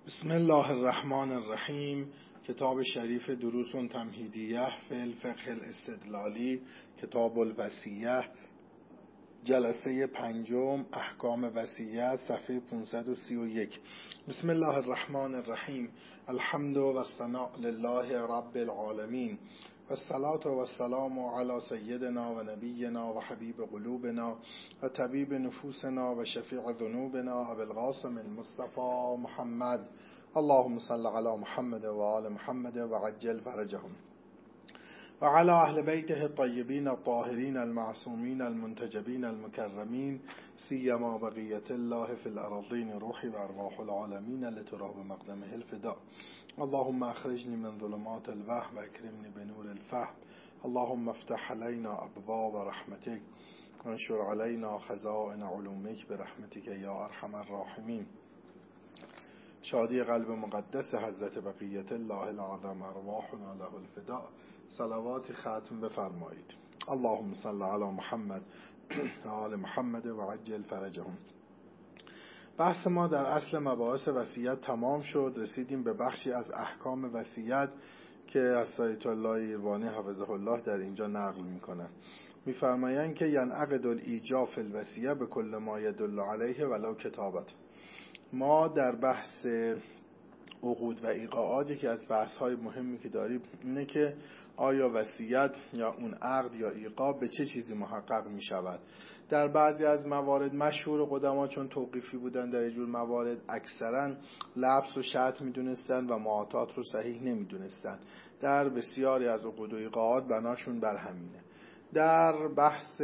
بسم الله الرحمن الرحیم. کتاب شریف دروس تمهیدیه فی الفقه الاستدلالی، کتاب الوصیه، جلسه پنجم، احکام وصیت، صفحه 531. بسم الله الرحمن الرحیم. الحمد و الثناء لله رب العالمین و الصلاة و السلام علی سیدنا و نبینا و حبیب قلوبنا و طبیب نفوسنا و شفیع ذنوبنا ابو القاسم المصطفى محمد. اللهم صل علی محمد و آل محمد و عجل فرجهم و علی اهل بیته الطیبین الطاهرین المعصومین المنتجبین المکرمین، سیما بقیت الله فی الارضین، روحی و ارواح العالمین لتراب مقدمه الفداء. اللهم اخرجنی من ظلمات الوهم و اکرمنی بنور الفهم. اللهم افتح علینا ابواب رحمتک و انشر علینا خزائن علومک برحمتک یا ارحم الراحمین. شادی قلب مقدس حضرت بقیت الله العظم ارواحنا له الفداء. صلوات ختم بفرمایید. اللهم صل علی محمد و آل محمد و عجل فرجهم. بحث ما در اصل مباحث وصیت تمام شد. رسیدیم به بخشی از احکام وصیت که از سایت الله ایروانی حفظه الله در اینجا نقل میکنن. میفرمایند که ینعقد الایجاب فی الوصیه به کل ما یدل علیه ولو کتابت. ما در بحث عقود و ایقاعات یکی از بحث‌های مهمی که داریم اینه که آیا وصیت یا اون عقد یا ایقاع به چه چیزی محقق می شود. در بعضی از موارد مشهور قدما چون توقیفی بودن در اینجور موارد اکثرا لفظ و شرط می دونستن و معاطات رو صحیح نمی دونستن. در بسیاری از عقود و ایقاعات بناشون بر همینه. در بحث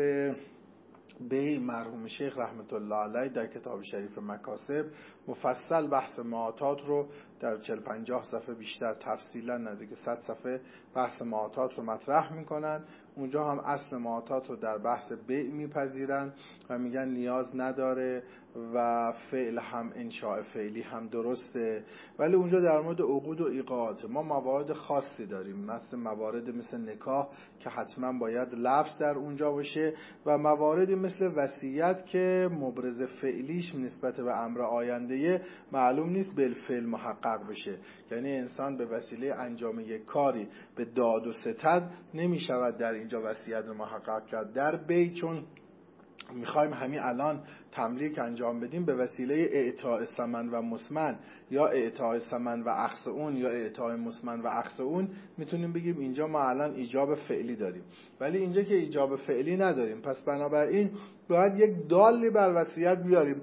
به مرحوم شیخ رحمت الله علیه در کتاب شریف مکاسب مفصل بحث معاطات رو در 40-50 صفحه بیشتر تفصیلا نزدیک 100 صفحه بحث معاطات رو مطرح میکنن. اونجا هم اصل معاطات رو در بحث بیع میپذیرن و میگن نیاز نداره و فعل هم انشاء فعلی هم درسته، ولی اونجا در مورد عقود و ایقاعات ما موارد خاصی داریم، مثل موارد مثل نکاح که حتما باید لفظ در اونجا باشه و مواردی مثل وصیت که مبرز فعلیش نسبت به امر آینده معلوم نیست بالفعل محقق بشه. یعنی انسان به وسیله انجام یک کاری به داد و ستد نمی شود در اینجا وصیت رو محقق کرد. در بیع چون میخوایم همین الان تملیک انجام بدیم به وسیله اعطاء ثمن و مسمن یا اعطاء ثمن و اخذ اون یا اعطاء مسمن و اخذ اون میتونیم بگیم اینجا ما الان ایجاب فعلی داریم، ولی اینجا که ایجاب فعلی نداریم پس بنابراین باید یک دالی بر وصیت بیاریم.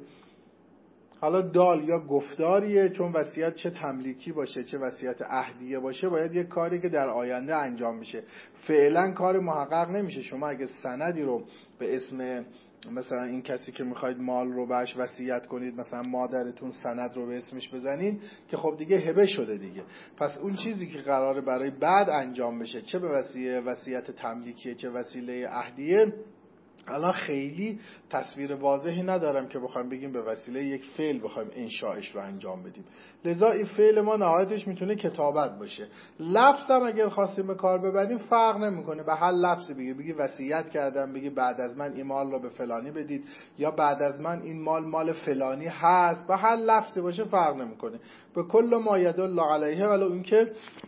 حالا دال یا گفتاریه، چون وصیت چه تملیکی باشه چه وصیت عهدیه باشه باید یک کاری که در آینده انجام میشه. فعلا کار محقق نمیشه. شما اگه سندی رو به اسم مثلا این کسی که میخواید مال رو بهش وصیت کنید، مثلا مادرتون سند رو به اسمش بزنید که خب دیگه هبه شده دیگه. پس اون چیزی که قراره برای بعد انجام بشه چه به وسیله وصیت تملیکیه چه وسیله عهدیه الان خیلی تصویر واضحی ندارم که بخوایم بگیم به وسیله یک فعل بخوایم انشاءش رو انجام بدیم. لذا این فعل ما نهایتش میتونه کتابت باشه. لفظ هم اگر خواستیم به کار ببریم فرق نمیکنه، به هر لفظی بگی وصیت کردم، بگی بعد از من این مال رو به فلانی بدید یا بعد از من این مال فلانی هست، به هر لفظی باشه فرق نمیکنه. به کل ما یدل علیه ولو اینکه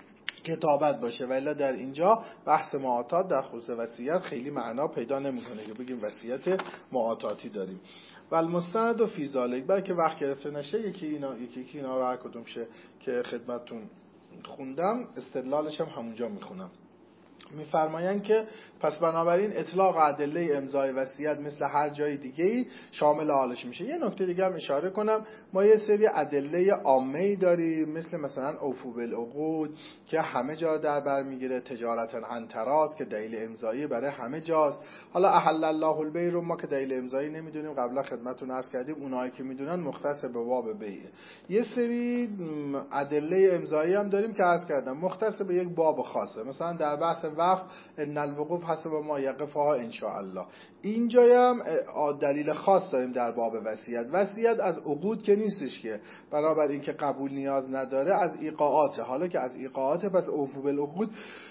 کتابت باشه. ولی در اینجا بحث معاطات در خصوص وصیت خیلی معنا پیدا نمیکنه که بگیم وصیت معاطاتی داریم. و المستند و فی ذالک، بلکه وقت گرفته نشه یکی اینا رو هر کدوم شه که خدمتتون خوندم استدلالش هم همونجا میخونم. میفرمایند که پس بنابراین اطلاق ادله امضای وصیت مثل هر جای دیگه‌ای شامل حالش میشه. یه نکته دیگه هم اشاره کنم، ما یه سری ادله عامه‌ای داریم مثلا اوفو بالعقود که همه جا در بر میگیره، تجارتا عن تراض که دلیل امضایی برای همه جاست. حالا احل الله البیع رو ما که دلیل امضایی نمیدونیم، قبلا خدمتتون عرض کردیم اونایی که میدونن مختص به باب بیع. یه سری ادله امضایی هم داریم که عرض کردم مختص به یک باب خاصه، مثلا در بحث وقف ان الوقوف حسب ما یقفها ان شاء الله. اینجا هم دلیل خاص داریم در باب وصیت. وصیت از عقود که نیستش که، برابر این که قبول نیاز نداره از ایقاعاته. حالا که از ایقاعاته پس اوفو بالعقود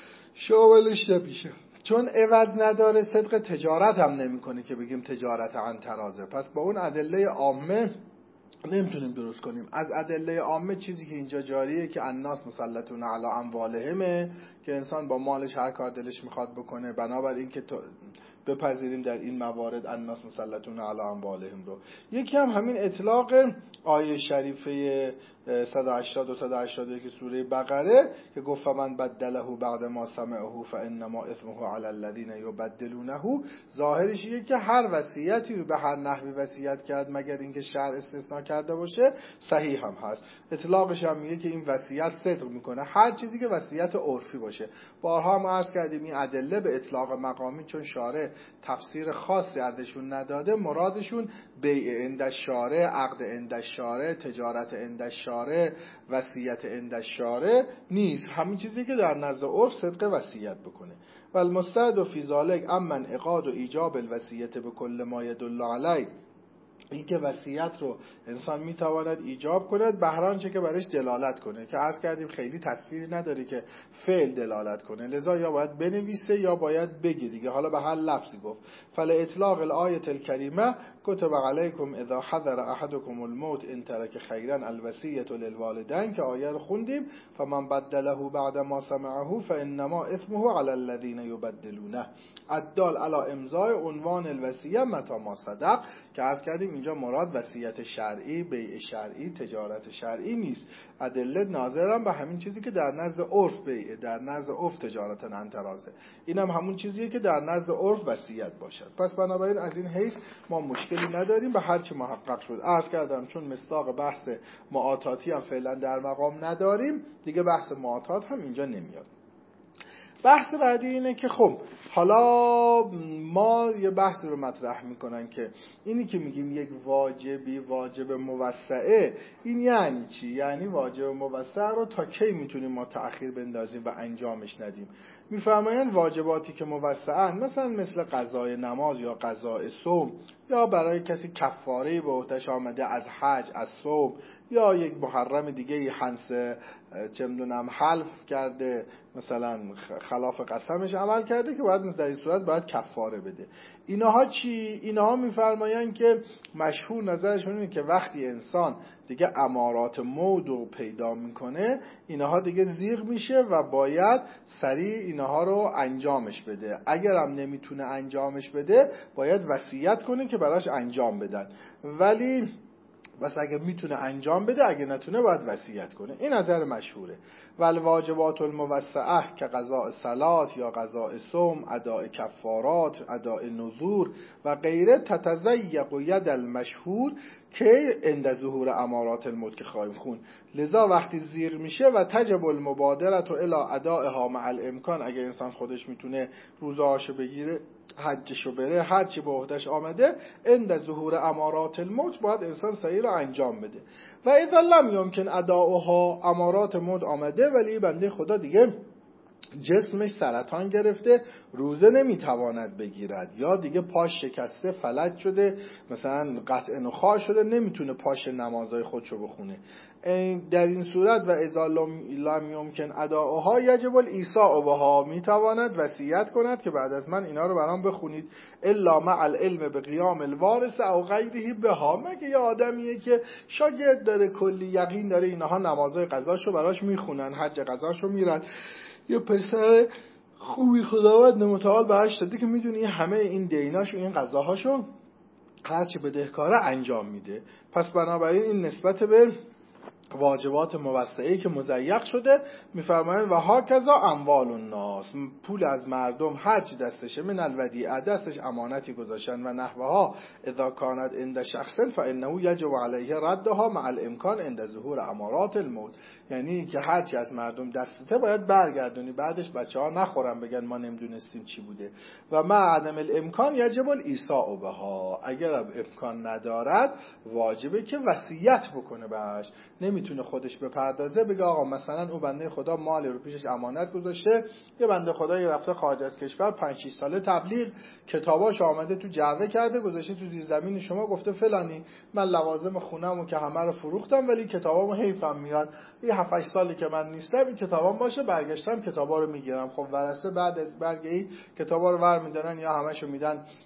شاملش نمیشه، چون عوض نداره. صدق تجارت هم نمیکنه که بگیم تجارت عن تراض. پس با اون ادله عامه نمیتونیم درست کنیم. از ادله عامه چیزی که اینجا جاریه که الناس مسلطون علی اموالهمه، که انسان با مالش هر کار دلش میخواد بکنه، بنابراین که بپذیریم در این موارد الناس مسلطون علی اموالهم رو. یکی هم همین اطلاق آیه شریفه 180 و 181 سوره بقره که گفت من بدله بعد ما سمعه فانما اثمه علی الذین یبدلونه، ظاهرش اینه که هر وصیتی رو به هر نحوی وصیت کرد مگر اینکه شرع استثناء کرده باشه صحیح هم هست. اطلاقش هم میگه که این وصیت صدق میکنه، هر چیزی که وصیت عرفی باشه. بارها ما عرض کردیم این ادله به اطلاق مقامی چون شارع تفسیر خاصی ازشون نداده، مرادشون بیع عند الشارع، عقد عند الشارع، تجارت عند الشارع، وصیت عند الشارع نیست. همین چیزی که در نزد عرف صدق وصیت بکنه. و المستعد فی ذلک اما انعقاد و ایجاب الوصیت به کل ما یدل علیه، این که وصیت رو انسان میتواند ایجاب کند به هر آنچه که برش دلالت کنه، که عرض کردیم خیلی تصویری نداره که فعل دلالت کنه، لذا یا باید بنویسه یا باید بگه دیگه، حالا به هر لفظی گفت. فلاطلاق الآیه الکریمه کتب علیکم اذا حضر احدکم الموت ان ترک خیرا الوصیة للوالدین، که آیه رو خوندیم فمن بدله بعد ما سمعه فانما اثمه علی الذین یبدلونه، الدال علی امضاء عنوان الوصیه متی ما صدق، که عرض کردیم اینجا مراد وصیت شرعی، بیع شرعی، تجارت شرعی نیست. ادله ناظرم به همین چیزی که در نزد عرف بیع، در نزد عرف تجارت انترازه، اینم همون چیزیه که در نزد عرف وصیت باشد. پس بنابراین از این حیث ما مشکلی نداریم به هر چه محقق شد. عرض کردم چون مصداق بحث معاطاتی هم فعلا در مقام نداریم دیگه، بحث معاطات هم اینجا نمیاد. بحث بعدی اینه که خب حالا ما یه بحث رو مطرح میکنن که اینی که میگیم یک واجب موسعه، این یعنی چی؟ یعنی واجب موسعه رو تا کی میتونیم ما تأخیر بندازیم و انجامش ندیم؟ میفرمایند واجباتی که موسعن، مثلا مثل قضای نماز یا قضای صوم، یا برای کسی کفاره به عهده‌اش آمده از حج، از صوم، یا یک محرم دیگه حنس چه میدونم حلف کرده، مثلا خلاف قسمش عمل کرده، که باید در این صورت باید کفاره بده. اینها چی؟ اینها میفرمایند که مشهور نظرشون اینه که وقتی انسان دیگه امارات موت رو پیدا میکنه، اینها دیگه زیغ میشه و باید سریع اینها رو انجامش بده. اگرم نمیتونه انجامش بده باید وصیت کنه که براش انجام بدن، ولی بس اگه میتونه انجام بده، اگه نتونه باید وصیت کنه. این نظر مشهوره. والواجبات الموسعه که قضاء صلات یا قضاء صوم، اداء کفارات، اداء نذور و غیره تتضیق ید المشهور که عند ظهور امارات الموت که خواهیم خون. لذا وقتی زیر میشه و تجب المبادره الی ادائها مع الامکان، اگه انسان خودش میتونه روزهاشو بگیره، حجشو بره، هر چی به عهده‌اش آمده، عند ظهور امارات الموت باید انسان سعی رو انجام بده. و اذا لم یمکن اداؤها، امارات موت آمده ولی بنده خدا دیگه جسمش سرطان گرفته، روزه نمیتواند بگیرد، یا دیگه پاش شکسته، فلج شده، مثلا قطع نخاع شده، نمیتونه پاش نمازهای خودشو بخونه. در این صورت و اذا لم یمکن اداؤها یجب الایصاء بها، میتواند وصیت کند که بعد از من اینا رو برام بخونید، الا مع العلم به قیام الوارث او غیره بها، مگه یه آدمیه که شاگرد داره، کلی یقین داره اینها نمازهای قضاشو براش میخونن، حج قضاشو میرن، یه پسر خوبی خداوند متعال بهش داده که میدونی همه این دیناشو، این قضاهاشو هرچی بدهکاره انجام میده. پس بنابراین این نسبت به واجبات موسعه‌ای که مضیق شده، میفرمایند و هاکذا اموال الناس، پول از مردم هر چی دستشه، من الودیعه، دستش امانتی گذاشتن، و نحوها اذا کانت عند شخص فانه یجب علیه ردها مع الامکان عند ظهور امارات الموت، یعنی که هر چی از مردم دستته باید برگردونی، بعدش بچه‌ها نخورن بگن ما نمیدونستیم چی بوده. و مع عدم الامکان یجب الایصاء بها، اگر امکان ندارد واجبه که وصیت بکنه بهش، نمیتونه خودش بپردازه، بگه آقا مثلا اون بنده خدا مال رو پیشش امانت گذاشته، یه بنده خدا یه رفته خارج از کشور 5-6 ساله تبلیغ، کتاباش آمده تو جعبه کرده گذاشته تو زیر زمین شما، گفته فلانی من لوازم خونمو که همه رو فروختم ولی کتابامو حیفم میاد، یه 7-8 سالی که من نیستم این کتابام باشه، برگشتم کتابا رو میگیرم. خب ورثه بعد از برگ این کتابا رو ور میدارن یا همشو میدن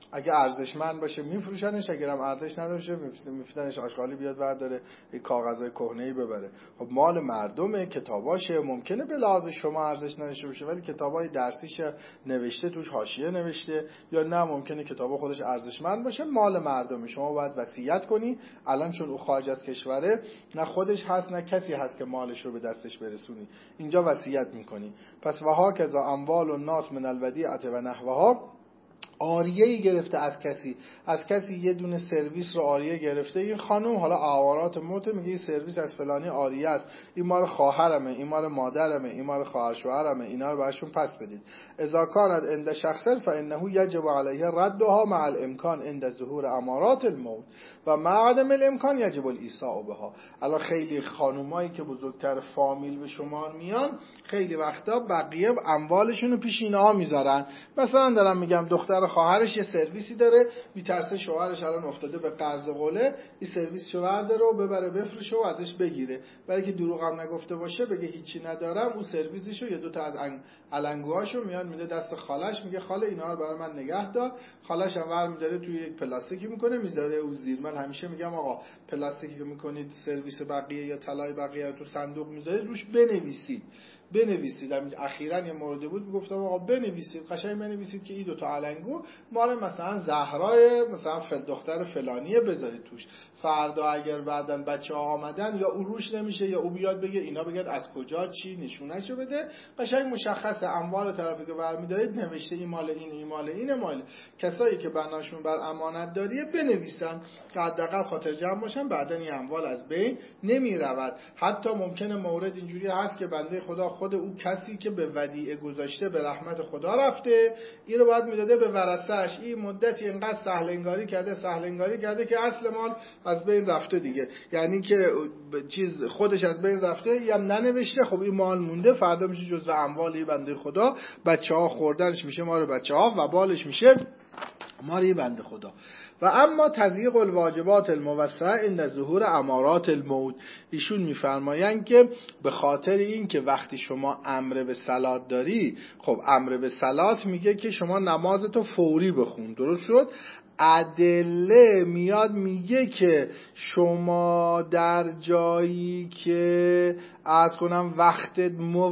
اگه ارزشمند باشه میفروشنش، اگر هم ارزش نداره میفروشنش آشغالی بیاد برداره یه کاغذای کهنه‌ای ببره. خب مال مردمه، کتاباشه، ممکنه به لحاظ شما ارزش نداشته باشه ولی کتابای درسیشه، نوشته توش حاشیه نوشته، یا نه ممکنه کتابا خودش ارزشمند باشه، مال مردمه. شما باید وصیت کنی. الان چون او خارج از کشوره، نه خودش هست نه کسی هست که مالش رو به دستش برسونی، اینجا وصیت میکنی. پس وها کذا اموال الناس من الودیعه و نحوها، عاریه‌ای گرفته از کسی یه دونه سرویس رو عاریه گرفته. این خانم حالا اعارات موت میگه این سرویس از فلانی عاریه است، این مال خواهرمه، این مال مادرمه، این مال خواهر شوهرمه، اینا رو بهشون پس بدید. اذا کانت عند شخص فانه یجب علیه ردها مع الامکان عند ظهور امارات الموت و مع عدم الامکان یجب الایصاء بها. الان خیلی خانومایی که بزرگتر فامیل به شمار میان، خیلی وقتا بقیه اموالشون رو پیش اینها میذارن. مثلا دارم میگم دختر خواهرش یه سرویسی داره، میترسه شوهرش الان افتاده به قرض و قله، این سرویسشو برداره و ببره بفروشه و ازش بگیره، برای که دروغ هم نگفته باشه، بگه هیچی ندارم، اون سرویسشو یه دو تا از علنگوهاشو میاد میده دست خالش، میگه خاله اینا رو برای من نگه دار. خالش هم ور میداره توی یک پلاستیکی میکنه میذاره اون زیر. من همیشه میگم آقا پلاستیکی که میکنید سرویس بقیه یا طلای بقیه رو تو صندوق میذارید روش بنویسید. اخیراً یه موردی بود میگفتم آقا بنویسید، قشنگ بنویسید که این دو تا علنگو مال مثلا زهرای مثلا دختر فلانیه، بذارید توش. فردا اگر بعدن بچه‌ها آمدن یا او روش نمیشه یا او بیاد بگه اینا بگن از کجا چی نشونهشو بده، قشنگ مشخصه اموال طرفی که برمی‌دارید نوشته این مال این، این مال این، مال کسایی که بناشون بر امانت داریه بنویسن که حداقل خاطر جمع باشن، بعدن این اموال از بین نمیرود. حتی ممکنه مورد اینجوری هست که بنده خدا خود او کسی که به ودیعه گذاشته به رحمت خدا رفته، این رو باید میداده به ورثه‌اش، این مدتی اینقدر سهل انگاری کرده که اصل مال از بین رفته دیگه، یعنی که چیز خودش از بین رفته، این هم ننوشته، خب این مال مونده، فردا میشه جزو اموالی بنده خدا، بچه‌ها خوردنش میشه مال بچه‌ها و بالش میشه مال بنده خدا. و اما تضییق الواجبات الموسعه عند ظهور امارات الموت، ایشون میفرمایند که به خاطر این که وقتی شما امر به صلات داری، خب امر به صلات میگه که شما نمازتو فوری بخون، درست شد؟ ادله میاد میگه که شما در جایی که عرض کنم وقت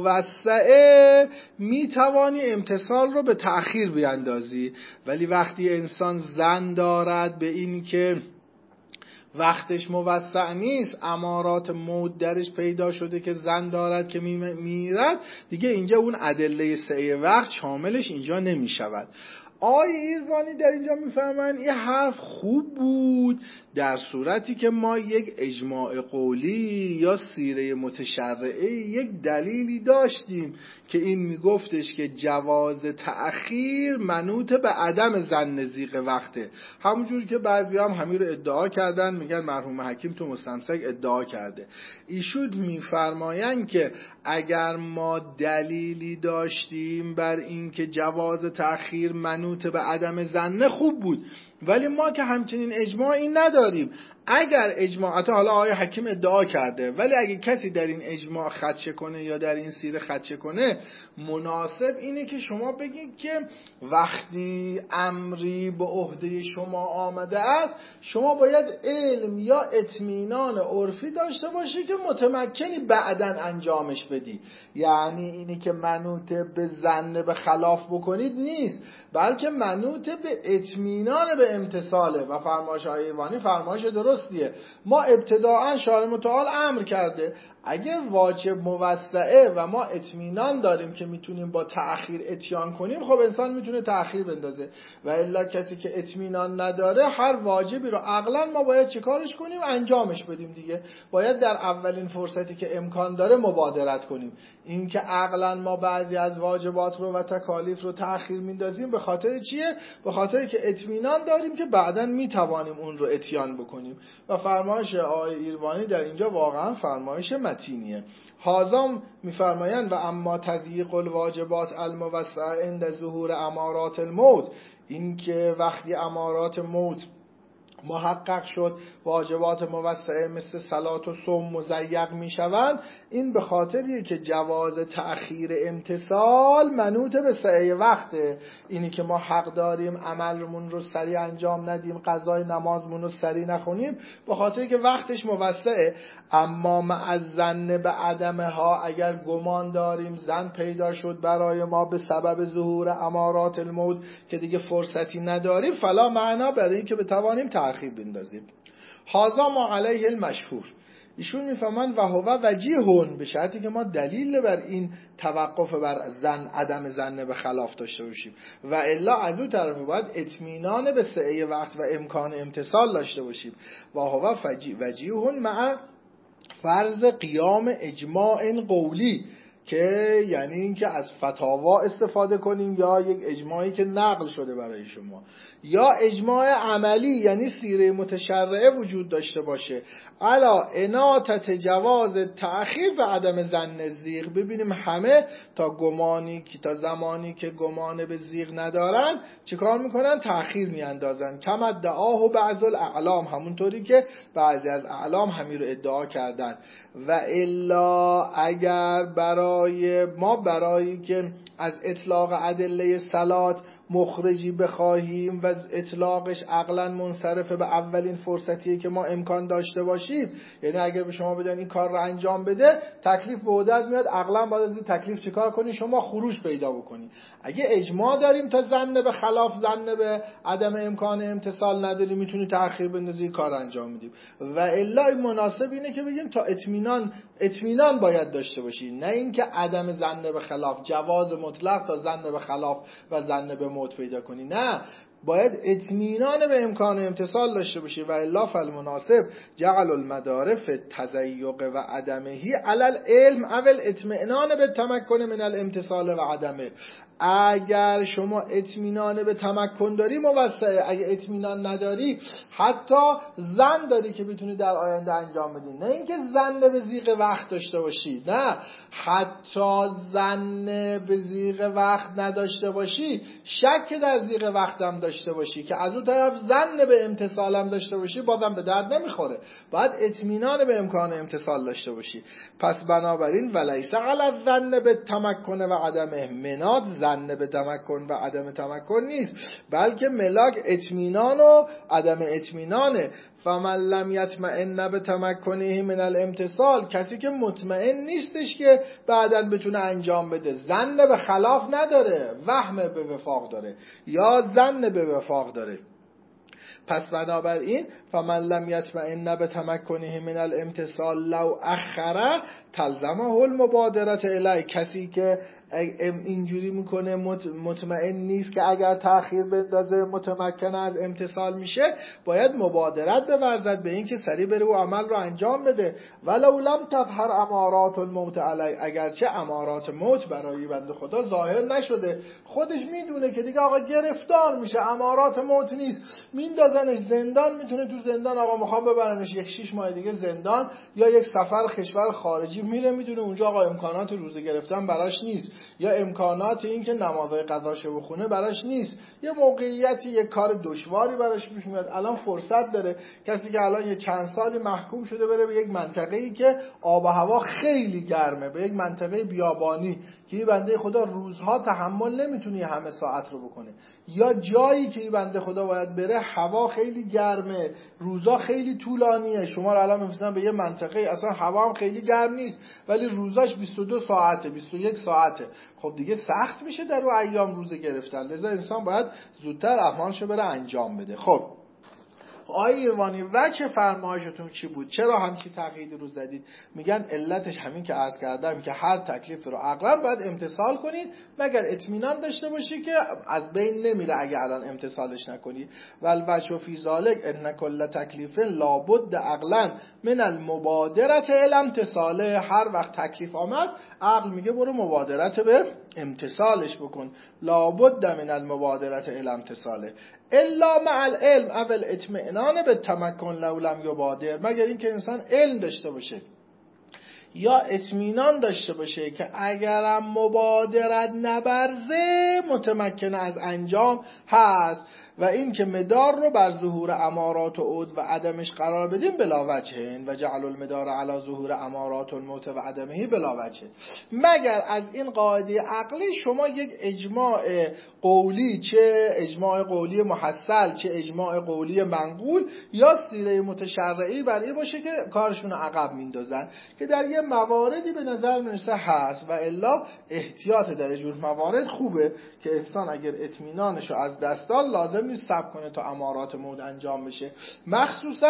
موسعه میتوانی امتثال رو به تأخیر بیندازی، ولی وقتی انسان ظن دارد به این که وقتش موسع نیست، امارات موت درش پیدا شده که ظن دارد که میرد، دیگه اینجا اون ادله سعی وقت شاملش اینجا نمیشود. آقای ایروانی در اینجا میفهمن این حرف خوب بود در صورتی که ما یک اجماع قولی یا سیره متشرعه یک دلیلی داشتیم که این میگفتش که جواز تأخیر منوط به عدم ظن ضیق وقته، همونجوری که بعضی هم همین رو ادعا کردن، میگن مرحوم حکیم تو مستمسک ادعا کرده. ایشون میفرماین که اگر ما دلیلی داشتیم بر این که جواز تأخیر منوط به عدم ظن خوب بود، ولی ما که همچنین اجماعی نداریم. اگر اجماعات حالا آقای حکیم ادعا کرده، ولی اگه کسی در این اجماع خدشه کنه یا در این سیره خدشه کنه، مناسب اینه که شما بگید که وقتی امری به عهده شما آمده است، شما باید علم یا اطمینان عرفی داشته باشی که متمکنی بعداً انجامش بدی. یعنی اینی که منوط به ظن به خلاف بکنید نیست، بلکه منوط به اطمینان به امتثاله. و فرمایش های ایوانی فرمایش درستیه. ما ابتداعا شارع متعال امر کرده اگر واجب موسعه و ما اطمینان داریم که میتونیم با تأخیر اتیان کنیم، خب انسان میتونه تأخیر بندازه، و الا کسی که اطمینان نداره هر واجبی رو عقلا ما باید چیکارش کنیم؟ انجامش بدیم دیگه. باید در اولین فرصتی که امکان داره مبادرت کنیم. این که عقلا ما بعضی از واجبات رو و تکالیف رو تأخیر میندازیم به خاطر چیه؟ به خاطر که اطمینان داریم که بعداً میتوانیم اون رو اتیان بکنیم. و فرمایش آقای ایروانی در اینجا واقعا فرمایش متینیه. حاضم میفرمایند و اما تضییق الواجبات الموسعه عند ظهور امارات الموت، این که وقتی امارات موت محقق شد واجبات موسعه مثل صلات و صوم مضیق میشوند، این به خاطریه که جواز تأخیر امتثال منوط به سعی وقته. اینی که ما حق داریم عملمون رو سریع انجام ندیم، قضای نمازمون رو سریع نخونیم، به خاطری که وقتش موسعه. اما مع الظن به عدمه ها، اگر گمان داریم زن پیدا شد برای ما به سبب ظهور امارات الموت که دیگه فرصتی نداریم، فلا معنا برای این که بتوانیم تأخیر بندازیم. هذا ما علیه المشهور. ایشون میفهمن و هو وجیهون، به شرطی که ما دلیل بر این توقف بر زن عدم زن به خلاف داشته باشیم، و الا از اون طرف باید اطمینان به سعی وقت و امکان امتثال داشته باشیم. و هو وجیهون مع فرض قیام اجماع قولی، که یعنی اینکه از فتاوا استفاده کنیم یا یک اجماعی که نقل شده برای شما، یا اجماع عملی یعنی سیره متشرعه وجود داشته باشه علا اناتت جواز تأخیر و عدم ظن زیغ. ببینیم همه تا زمانی که گمان به زیغ ندارن چه کار میکنن؟ تأخیر میاندازن. کم ادعاه و بعض الاعلام، همونطوری که بعضی از اعلام همین رو ادعا کردن. و الا اگر برای که از اطلاق ادله صلات مخرجی بخواهیم و اطلاقش عقلا منصرفه به اولین فرصتیه که ما امکان داشته باشیم، یعنی اگر به شما بدن این کار رو انجام بده، تکلیف به عهده‌ات میاد، عقلا باید از این تکلیف چیکار کنی؟ شما خروج پیدا بکنی. اگه اجماع داریم تا زن به خلاف زن به عدم امکان امتثال نداری، میتونی تأخیر بندازی، کار انجام میدیم. و الا مناسب اینه که بگیم تا اطمینان باید داشته باشی، نه اینکه عدم زن به خلاف، جواز مطلق تا زن به خلاف و زن به موت پیدا کنی. نه، باید اطمینان به امکان امتثال داشته باشی. و الا فالمناسب جعل المدارف تضیق و عدمهی علی العلم اول اطمینان به تمکن من الامتثال و عدمه. اگر شما اطمینان به تمکن داری موسعه، اگه اطمینان نداری حتی زن داری که بتونی در آینده انجام بدی، نه اینکه زن به زیغ وقت داشته باشی، نه حتی زن به زیغ وقت نداشته باشی، شک در زیغ وقتم داشته باشی که از اون طرف زن به امتثالم داشته باشی، بازم به درد نمیخوره. باید اطمینان به امکان امتثال داشته باشی. پس بنابراین ولیس علی الظن به تمکن و عدمه، مناد زن به تمکن و عدم تمکن نیست، بلکه ملاک اطمینان و عدم اطمینانه. فمن لم یطمئن به تمکنه من الامتثال، کسی که مطمئن نیستش که بعداً بتونه انجام بده، زن به خلاف نداره، وهم به وفاق داره یا زن به وفاق داره. پس بنابراین فمن لم یطمئن به تمکنه من الامتثال لو اخره تلزمه المبادرت الی، کسی که اینجوری میکنه مطمئن نیست که اگر تأخیر بندازه متمکن از امتثال میشه، باید مبادرت بورزد به این که سریع بره و عمل رو انجام بده. ولو لم تظهر امارات الموت علی، اگرچه امارات موت برای بنده خدا ظاهر نشده، خودش میدونه که دیگه آقا گرفتار میشه، امارات موت نیست، میندازنش زندان، میتونه تو زندان آقا میخوام ببرنش 6 ماه دیگه زندان یا یک سفر کشور خارجی، میره میدونه اونجا آقا امکانات روزه گرفتن براش نیست، یا امکانات این که نمازهای قضاشو بخونه براش نیست، یه موقعیتی یک کار دشواری براش پیش میاد، الان فرصت داره. کسی که الان یه چند سالی محکوم شده بره به یک منطقه‌ای که آب و هوا خیلی گرمه، به یک منطقه بیابانی که این بنده خدا روزها تحمل نمیتونه همه ساعت رو بکنه، یا جایی که این بنده خدا باید بره هوا خیلی گرمه، روزا خیلی طولانیه، شما رو الان میفرستن به یه منطقه اصلا هوا هم خیلی گرم نیست ولی روزاش 22 ساعته 21 ساعته، خب دیگه سخت میشه در اون ایام روزه گرفتن، لذا انسان باید زودتر اعمالشو بره انجام بده. خب آقای ایروانی وجه فرمایشتون چی بود؟ چرا همچی تقییدی رو زدید؟ میگن علتش همین که عرض کردم که هر تکلیف رو عقلا باید امتثال کنید مگر اطمینان داشته باشی که از بین نمیره اگه الان امتثالش نکنی. والوجه فی ذلک ان کل تکلیف لابد عقلا من المبادرت الی امتثاله، هر وقت تکلیف آمد عقل میگه برو مبادرت به امتثالش بکن، لابد من المبادرت الی امتثاله الا مع العلم اول اطمئنان به تمکن لو لم یبادر، مگر اینکه انسان علم داشته باشه یا اطمینان داشته باشه که اگرم مبادرت نبرزه متمکن از انجام هست. و این که مدار رو بر ظهور امارات و عود و عدمش قرار بدیم بلا وجه و جعل المدار علی ظهور امارات الموت و عدمه بلا وجه، مگر از این قاعده عقلی شما یک اجماع قولی، چه اجماع قولی محصل چه اجماع قولی منقول یا سیره متشرعی برای باشه که کارشون عقب میندازن، که در یه مواردی به نظر میرسه هست و الا احتیاط در جور موارد خوبه که انسان اگر اطمینانشو از دست داد لازم نیست صبر کنه تا امارات موت انجام بشه، مخصوصا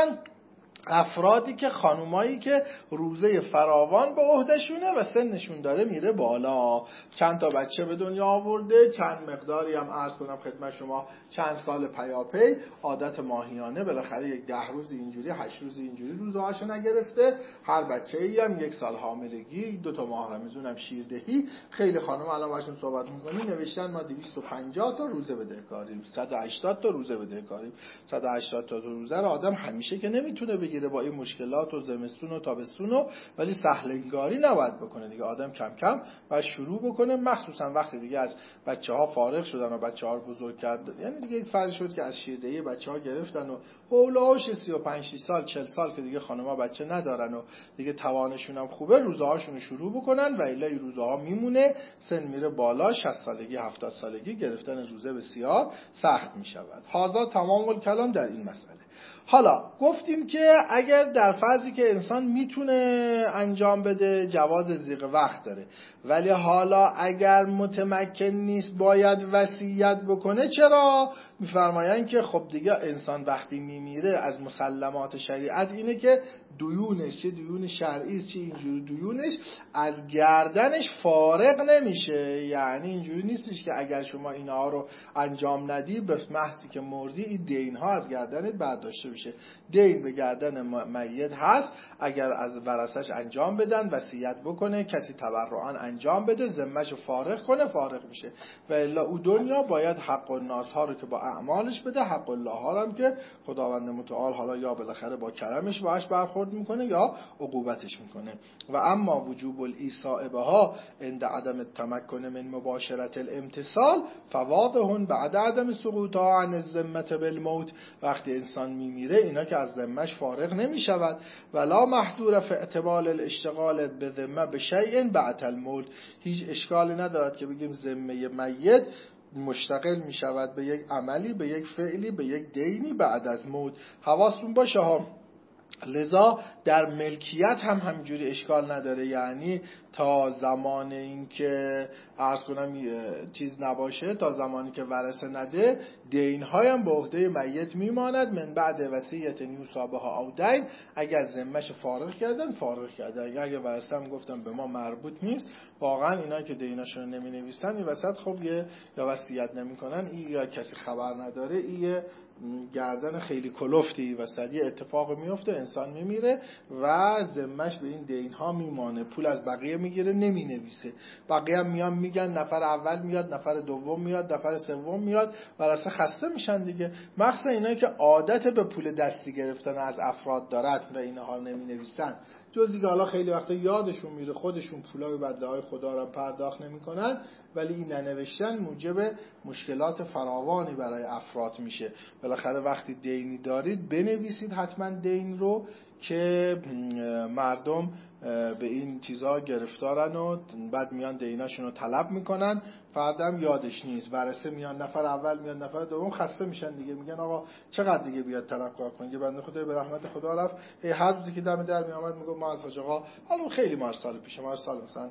افرادی که خانومایی که روزه فراوان به عهدهشونه و سنشون داره میره بالا، چند تا بچه به دنیا آورده، چند مقداری هم عرض کنم خدمت شما چند سال پیاپی عادت ماهیانه بالاخره یک 10 روز اینجوری 8 روز اینجوری روزهاشو نگرفته، هر بچه‌ای هم 1 سال حاملگی 2 تا ماه رمضان هم شیردهی. خیلی خانم الان باشون صحبت می‌کنیم نوشتن ما 250 تا روزه بدهکاریم، 180 تا روزه بدهکاریم. 180 تا روزه رو آدم همیشه که نمیتونه بگیره با این مشکلات و زمستون و تابستون و، ولی سهلنگاری نباید بکنه دیگه، آدم کم کم باید شروع بکنه، مخصوصا وقتی دیگه از بچه‌ها فارغ شدن و بچه‌ها رو بزرگ کرد، یعنی دیگه فرض شد که از شیردهی بچه‌ها گرفتن و هولاش 35 6 سال 40 سال که دیگه خانم‌ها بچه ندارن و دیگه توانشون هم خوبه، روزه‌هاشون رو شروع بکنن و الا این روزها میمونه، سن میره بالا، 60 سالگی 70 سالگی گرفتن روزه بسیار سخت میشود. هذا تمام الکلام در این مسئله. حالا گفتیم که اگر در فرضی که انسان میتونه انجام بده جواز ضیق وقت داره، ولی حالا اگر متمکن نیست باید وصیت بکنه. چرا؟ میفرمایند که خب دیگه انسان وقتی میمیره از مسلمات شریعت اینه که دیونش، چه دیون شرعی چه اینجوری دیونش از گردنش فارغ نمیشه، یعنی اینجوری نیستش که اگر شما اینها رو انجام ندی به محضی که مردی این دین ها از گردنت برداشته بشه. دین به گردن میت هست، اگر از ورثش انجام بدن وصیت بکنه، کسی تبرعاً انجام بده، ذمه‌شو فارغ کنه، فارغ میشه و الا او دنیا باید حق الناس ها رو که با اعمالش بده، حق الله ها هم که خداوند متعال حالا یا بالاخره با کرمش باهاش برخورد میکنه یا عقوبتش میکنه. و اما وجوب الایصاء بها عند عدم التمکن من مباشرت الامتثال فواضح بعد عدم سقوطها عن الذمه بالموت. وقتی انسان میمیره اینا که از ذمهش فارغ نمیشود، ولا محظور فی اعتبار الاشتغال بذمه بشیء بعد الموت. هیچ اشکالی ندارد که بگیم ذمه میت مشتغل می شود به یک عملی، به یک فعلی، به یک دینی بعد از موت. حواستون باشه ها. لذا در ملکیت هم همینجوری اشکال نداره، یعنی تا زمان این که عرض کنم چیز نباشه، تا زمانی که ورثه نده، دین‌های هم به عهده میت میماند. من بعد وصیت یوصابها او دین، اگر ذمه‌ش فارغ کردن اگر ورثه هم گفتن به ما مربوط نیست، واقعا اینا که دیناشون رو نمی‌نویسن این وسط خب یا وصیت نمی‌کنن، یا کسی خبر نداره، این گردن خیلی کلفتی وسط یه اتفاق میفته، انسان میمیره و ذمه‌اش به این دین ها میمانه، پول از بقیه میگیره نمینویسه، بقیه هم میان میگن نفر اول میاد، نفر دوم میاد، نفر سوم میاد و اصلا خسته میشن دیگه. مخصوصا اینایی که عادت به پول دستی گرفتن از افراد دارن و اینها نمینویسن، جزی که حالا خیلی وقتا یادشون میره خودشون پولای بدله‌های خدا رو پرداخت نمی‌کنن، ولی این ننوشتن موجب مشکلات فراوانی برای افراد میشه. بالاخره وقتی دینی دارید بنویسید حتما دین رو که مردم به این چیزا گرفتارن و بعد میان دیناشون رو طلب میکنن، فردم یادش نیست، ورثه میان نفر اول میاد نفر دوم خسته میشن دیگه، میگن آقا چقدر دیگه بیاد توقع کنید، یه بنده خدای به رحمت خدا رفت هر روزی که دم در میامد میگه ما از حاج آقا، حالا خیلی مار سال پیش، ما سال مثلا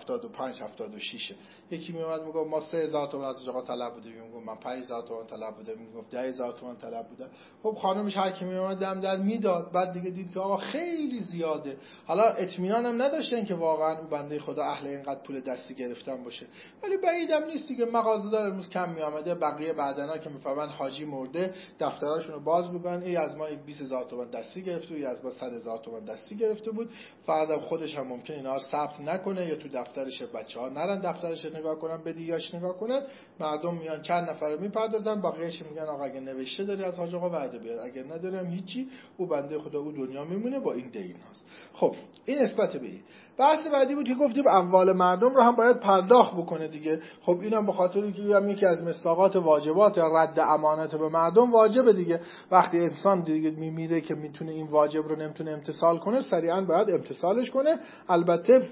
75 76 یکی میومد میگفت ما 3000 تومان از آقا طلب بوده، میگم من 5000 تومان طلب بوده، میگفت 10000 تومان طلب بوده. خب خانمش هر کی میومد دم در میداد، بعد دیگه دید که آقا خیلی زیاده، حالا اطمینان هم نداشتن که واقعا اون بنده خدا اهل اینقدر پول دستی گرفتن باشه، ولی بعیدم نیست دیگه مغازه‌دار امروز کم میآمده، بقیه بعدنا که میفهمن حاجی مرده دفتراشون رو باز میکنن، ای از ما 20000 تومان دستی گرفته، ای از ما 100000 تومان دستی گرفته بود. فردا خودش هم ممکنه اینا رو ثبت نکنه یا تو دفترش بچه‌ها نرن دفترش نگاه کنن، بدیهاش نگاه کنن، مردم میان چند نفر رو میپردازن، بقیه‌اش میگن آقا اگه نوشته داری از حاج آقا وعده بیار، اگر ندارم هیچی، او بنده خدا او دنیا میمونه با این دین هاست. خب این نسبت به این. بحث بعدی بود که گفتیم اموال مردم رو هم باید پرداخت بکنه دیگه. خب اینم به خاطر اینکه هم یکی از مصداقات واجبات رد امانت به مردم واجبه دیگه. وقتی انسان دیگه میمیره که میتونه این واجب رو نمیتونه امتثال کنه، سریعا باید امتثالش کنه. البته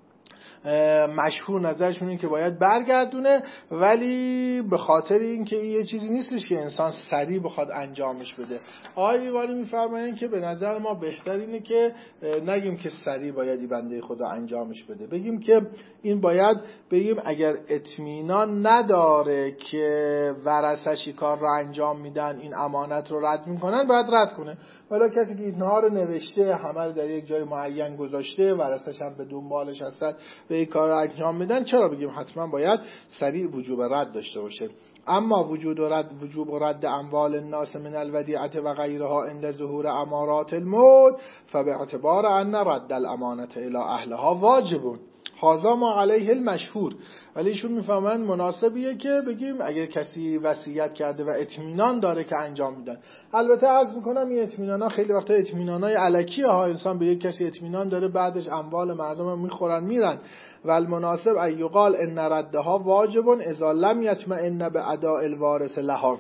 مشهور نظرشون این که باید برگردونه، ولی به خاطر اینکه این یه چیزی نیستش که انسان سریع بخواد انجامش بده. آقای ایوانی میفرمایند که به نظر ما بهتر اینه که نگیم که سریع باید این بنده خدا انجامش بده، بگیم که این باید بگیم اگر اطمینان نداره که ورثه‌ش کار رو انجام میدن، این امانت رو رد میکنن، باید رد کنه. ولی کسی که اینها رو نوشته، همه رو در یک جای معین گذاشته، ورثه‌ش هم به دنبالش هستن به این کار رو انجام میدن، چرا بگیم حتما باید سریع وجوب رد داشته باشه؟ اما وجوب رد اموال الناس من الودیعه و غیرها عند ظهور امارات الموت فباعتبار ان رد الامانه الى اهلها واجب، هذا ما علیه المشهور. ولی ایشون میفهمن مناسبیه که بگیم اگر کسی وصیت کرده و اطمینان داره که انجام میدن. البته عرض میکنم این اطمینانا خیلی وقتا اطمینانای الکیه ها، انسان به یک کسی اطمینان داره بعدش اموال مردم میخورن میرن. و المناسب ان یقال ان ردها واجب اذا لم یطمئن باداء الوارث لها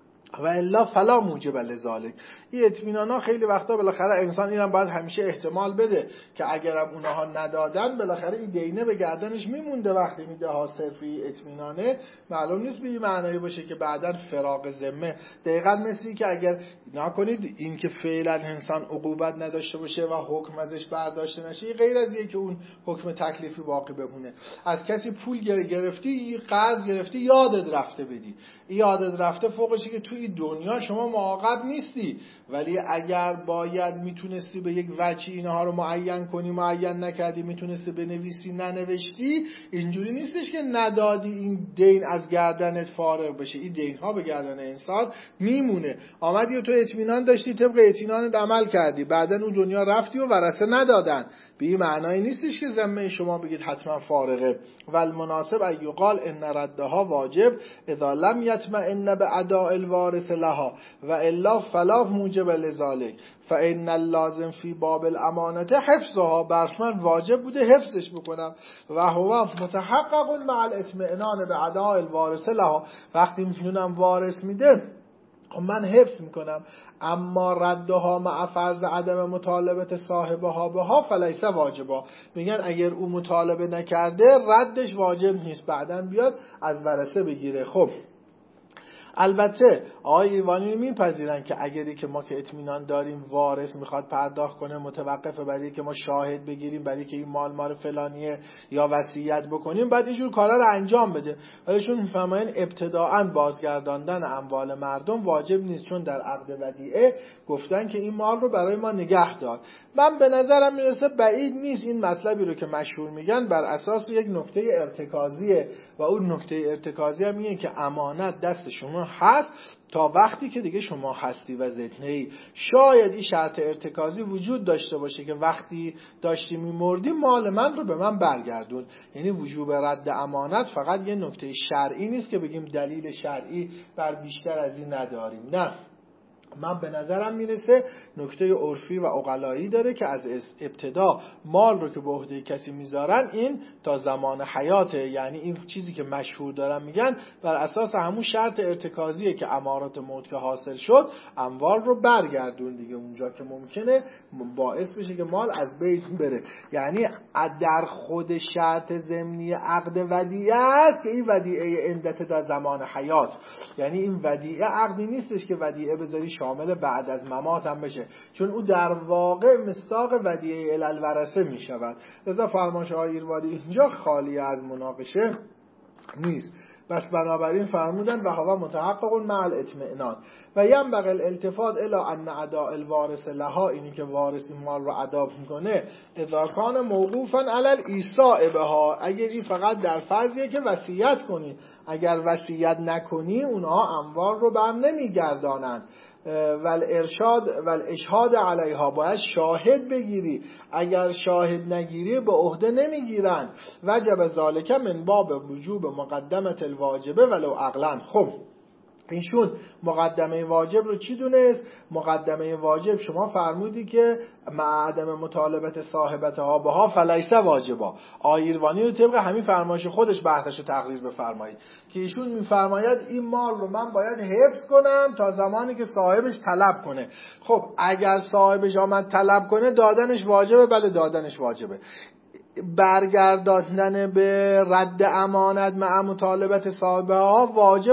و الا فلا موجب لذلک. این اطمینانا خیلی وقتا بالاخره انسان اینم باید همیشه احتمال بده که اگرم اونها ندادن بالاخره این دینه به گردنش میمونده. وقتی میده ها صرفی اطمینانه، معلوم نیست به این معنی باشه که بعداً فراغ ذمه. دقیقاً مثلی که اگر نکنید این که فعلا انسان عقوبت نداشته باشه و حکم ازش برداشته نشه، غیر از اینکه اون حکم تکلیفی باقی بمونه. از کسی پول گرفتی، قرض گرفتی، یادت رفته بدی، یادت رفته فوقشه که توی دنیا شما معاقب نیستی، ولی اگر باید میتونستی به یک وجهی اینها رو معین کنی، معین نکردی، میتونستی بنویسی ننوشتی، اینجوری نیستش که ندادی این دین از گردنت فارغ بشه. این دین ها به گردن انسان میمونه. آمدی و تو اطمینان داشتی، طبق اطمینانت عمل کردی، بعدن اون دنیا رفتی و ورثه ندادن، به این معنی نیستش که ذمه شما بگید حتما فارغه. و المناسب ان یقال ان ردها واجب اذا لم یطمئن باداء الوارث لها و الا فلا موجب لذلک فان اللازم فی باب الامانه حفظها. برفمن واجب بوده حفظش بکنم. و هو متحقق مع الاطمئنان باداء الوارث لها. وقتی میدونم وارث میده من حفظ میکنم، اما ردها مع فرض عدم مطالبه صاحبها بها فلیس واجبا. میگن اگر او مطالبه نکرده ردش واجب نیست، بعدن بیاد از ورثه بگیره. خب البته آقای ایوانی میپذیرن که اگری که ما که اطمینان داریم وارث میخواد پرداخت کنه، متوقفه برای که ما شاهد بگیریم برای که این مال فلانیه یا وصیت بکنیم، بعد اینجور کارا رو انجام بده. ولیشون میفهمن ابتداءً بازگرداندن اموال مردم واجب نیست، چون در عقد ودیعه گفتن که این مال رو برای ما نگه دار. من به نظرم میرسه بعید نیست این مطلبی رو که مشهور میگن بر اساس یک نکته ارتکازیه، و اون نکته ارتکازی هم اینه که امانت دست شما هست تا وقتی که دیگه شما هستی و ذهنی. شاید این شرط ارتکازی وجود داشته باشه که وقتی داشتی میمردی مال من رو به من برگردون. یعنی وجوب رد امانت فقط یه نکته شرعی نیست که بگیم دلیل شرعی بر بیشتر از این نداریم. نه، من به نظرم میرسه نکته عرفی و عقلایی داره که از ابتدا مال رو که به عهده کسی میذارن این تا زمان حیاته. یعنی این چیزی که مشهور دارن میگن بر اساس همون شرط ارتکازیه که امارات موت که حاصل شد اموال رو برگردون دیگه اونجا که ممکنه باعث بشه که مال از بین بره. یعنی در خود شرط ضمنی عقد ودیعه است که این ودیعه عندت در زمان حیات. یعنی این ودیعه عقدی نیستش که ودیعه بذاری شامل بعد از ممات هم بشه، چون او در واقع مصداق ودیعه الالورثه می شود. لذا فرمایش آقای ایروانی اینجا خالی از مناقشه نیست. بس بنابراین فرمودن و هوا متحقق مع الاطمئنان و ینبغی الالتفات الی ان اداء الوارث لها، اینی که وارث این مال رو ادا میکنه، اذا کان موقوفا علی الایصاء بها، اگر این فقط در فرضیه که وصیت کنی، اگر وصیت نکنی اونها اموال رو بر نمیگردانند. والاشهاد علیها، باید شاهد بگیری، اگر شاهد نگیری به عهده نمیگیرن. وجب ذالک من باب وجوب مقدمه الواجبه ولو عقلا. خب ایشون مقدمه واجب رو چی دونست؟ مقدمه واجب شما فرمودی که مع عدم مطالبت صاحبتها بها فلیس واجبا. آیروانی رو طبق همین فرمایش خودش بحثش رو تقریر بفرمایید که ایشون میفرماید این مال رو من باید حفظ کنم تا زمانی که صاحبش طلب کنه. خب اگر صاحبش آمد طلب کنه دادنش واجبه؟ بله دادنش واجبه. برگرداندن به رد امانت مع مطالبت صاحبها